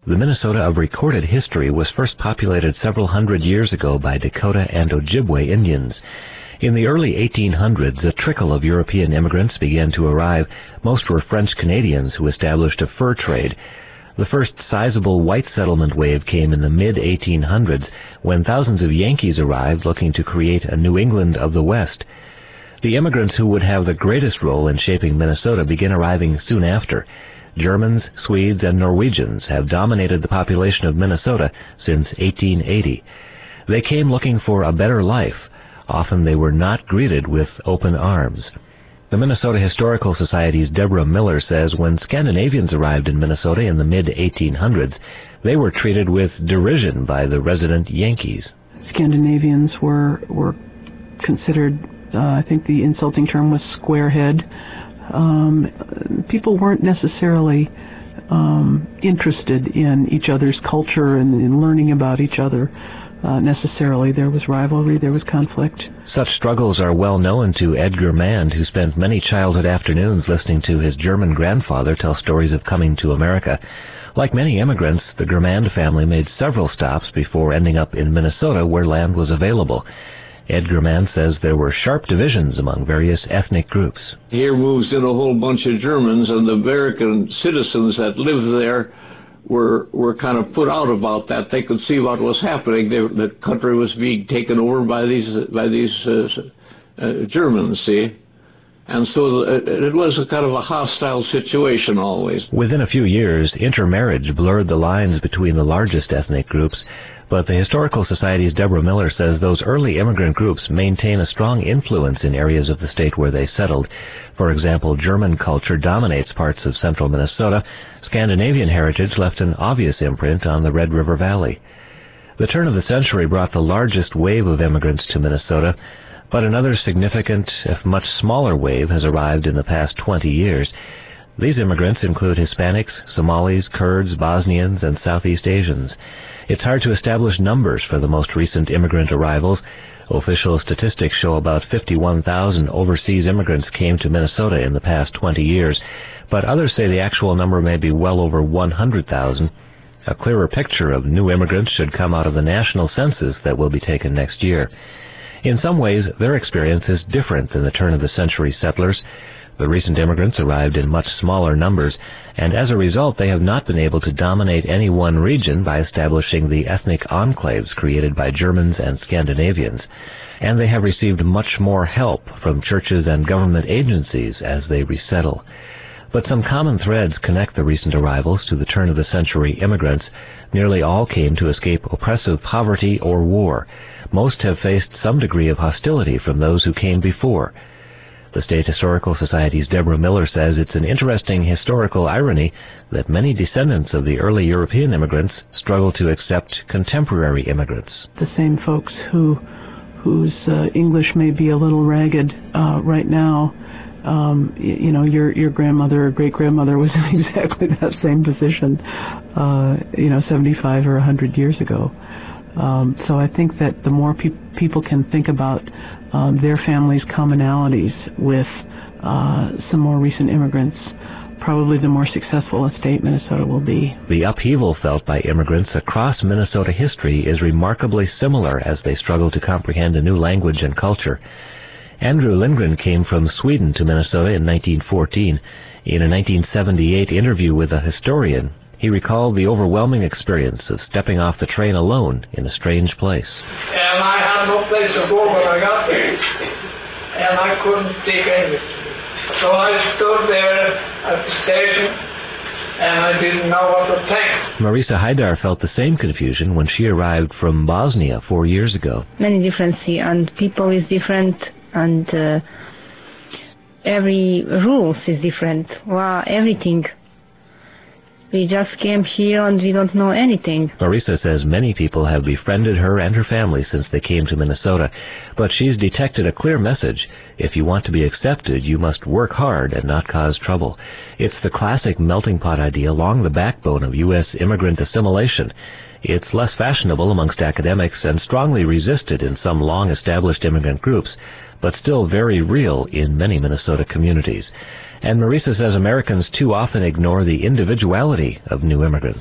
The Minnesota of recorded history was first populated several hundred years ago by Dakota and Ojibwe Indians. In the early 1800s, a trickle of European immigrants began to arrive. Most were French Canadians who established a fur trade. The first sizable white settlement wave came in the mid-1800s when thousands of Yankees arrived looking to create a New England of the West. The immigrants who would have the greatest role in shaping Minnesota began arriving soon after. Germans, Swedes, and Norwegians have dominated the population of Minnesota since 1880. They came looking for a better life. Often they were not greeted with open arms. The Minnesota Historical Society's Deborah Miller says when Scandinavians arrived in Minnesota in the mid-1800s, they were treated with derision by the resident Yankees. Scandinavians were considered, I think the insulting term was squarehead. People weren't necessarily interested in each other's culture and in learning about each other. Necessarily. There was rivalry, there was conflict. Such struggles are well known to Edgar Mand, who spent many childhood afternoons listening to his German grandfather tell stories of coming to America. Like many immigrants, the Germand family made several stops before ending up in Minnesota, where land was available. Edgar Mand says there were sharp divisions among various ethnic groups. Here moves in a whole bunch of Germans, and the American citizens that lived there were kind of put out about that. They could see what was happening. The country was being taken over by these Germans, see? And so it was a kind of a hostile situation always. Within a few years, intermarriage blurred the lines between the largest ethnic groups, but the Historical Society's Deborah Miller says those early immigrant groups maintain a strong influence in areas of the state where they settled. For example, German culture dominates parts of central Minnesota. Scandinavian heritage left an obvious imprint on the Red River Valley. The turn of the century brought the largest wave of immigrants to Minnesota, but another significant, if much smaller wave has arrived in the past 20 years. These immigrants include Hispanics, Somalis, Kurds, Bosnians, and Southeast Asians. It's hard to establish numbers for the most recent immigrant arrivals. Official statistics show about 51,000 overseas immigrants came to Minnesota in the past 20 years, but others say the actual number may be well over 100,000. A clearer picture of new immigrants should come out of the national census that will be taken next year. In some ways, their experience is different than the turn-of-the-century settlers. The recent immigrants arrived in much smaller numbers, and as a result they have not been able to dominate any one region by establishing the ethnic enclaves created by Germans and Scandinavians. And they have received much more help from churches and government agencies as they resettle. But some common threads connect the recent arrivals to the turn-of-the-century immigrants. Nearly all came to escape oppressive poverty or war. Most have faced some degree of hostility from those who came before. The State Historical Society's Deborah Miller says it's an interesting historical irony that many descendants of the early European immigrants struggle to accept contemporary immigrants. The same folks whose English may be a little ragged right now, your grandmother or great-grandmother was in exactly that same position, 75 or 100 years ago. So I think that the more people can think about their families' commonalities with some more recent immigrants, probably the more successful a state Minnesota will be. The upheaval felt by immigrants across Minnesota history is remarkably similar as they struggle to comprehend a new language and culture. Andrew Lindgren came from Sweden to Minnesota in 1914. In a 1978 interview with a historian, he recalled the overwhelming experience of stepping off the train alone in a strange place. And I had no place to go when I got there, and I couldn't speak English. So I stood there at the station, and I didn't know what to think. Marisa Haidar felt the same confusion when she arrived from Bosnia 4 years ago. Many differences, and people is different, and every rules is different. Wow, everything. We just came here and we don't know anything. Marisa says many people have befriended her and her family since they came to Minnesota, but she's detected a clear message. If you want to be accepted, you must work hard and not cause trouble. It's the classic melting pot idea along the backbone of U.S. immigrant assimilation. It's less fashionable amongst academics and strongly resisted in some long-established immigrant groups, but still very real in many Minnesota communities. And Marisa says Americans too often ignore the individuality of new immigrants.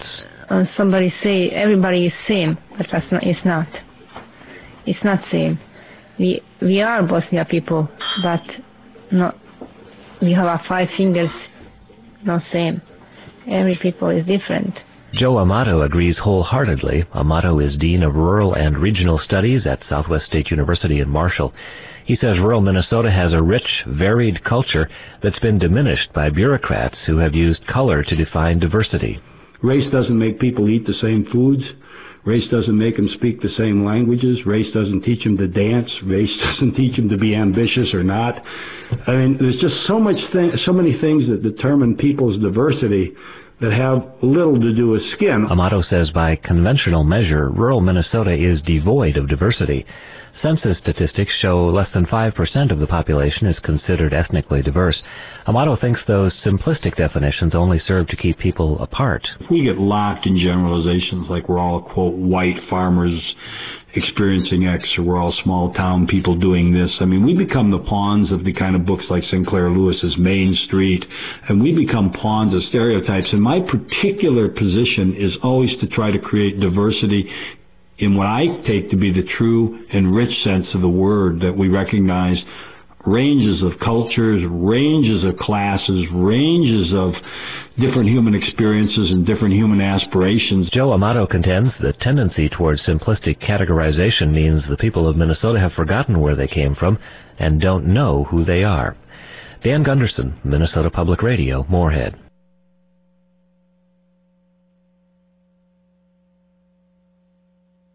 somebody say everybody is same, but it's not. It's not same. We are Bosnia people, but not. We have our 5 fingers, not same. Every people is different. Joe Amato agrees wholeheartedly. Amato is Dean of Rural and Regional Studies at Southwest State University in Marshall. He says rural Minnesota has a rich, varied culture that's been diminished by bureaucrats who have used color to define diversity. Race doesn't make people eat the same foods. Race doesn't make them speak the same languages. Race doesn't teach them to dance. Race doesn't teach them to be ambitious or not. I mean, there's just so many things that determine people's diversity that have little to do with skin. Amato says by conventional measure, rural Minnesota is devoid of diversity. Census statistics show less than 5% of the population is considered ethnically diverse. Amato thinks those simplistic definitions only serve to keep people apart. If we get locked in generalizations like we're all, quote, white farmers experiencing X, or we're all small town people doing this, I mean, we become the pawns of the kind of books like Sinclair Lewis's Main Street, and we become pawns of stereotypes. And my particular position is always to try to create diversity in what I take to be the true and rich sense of the word, that we recognize ranges of cultures, ranges of classes, ranges of different human experiences and different human aspirations. Joe Amato contends the tendency towards simplistic categorization means the people of Minnesota have forgotten where they came from and don't know who they are. Dan Gunderson, Minnesota Public Radio, Moorhead.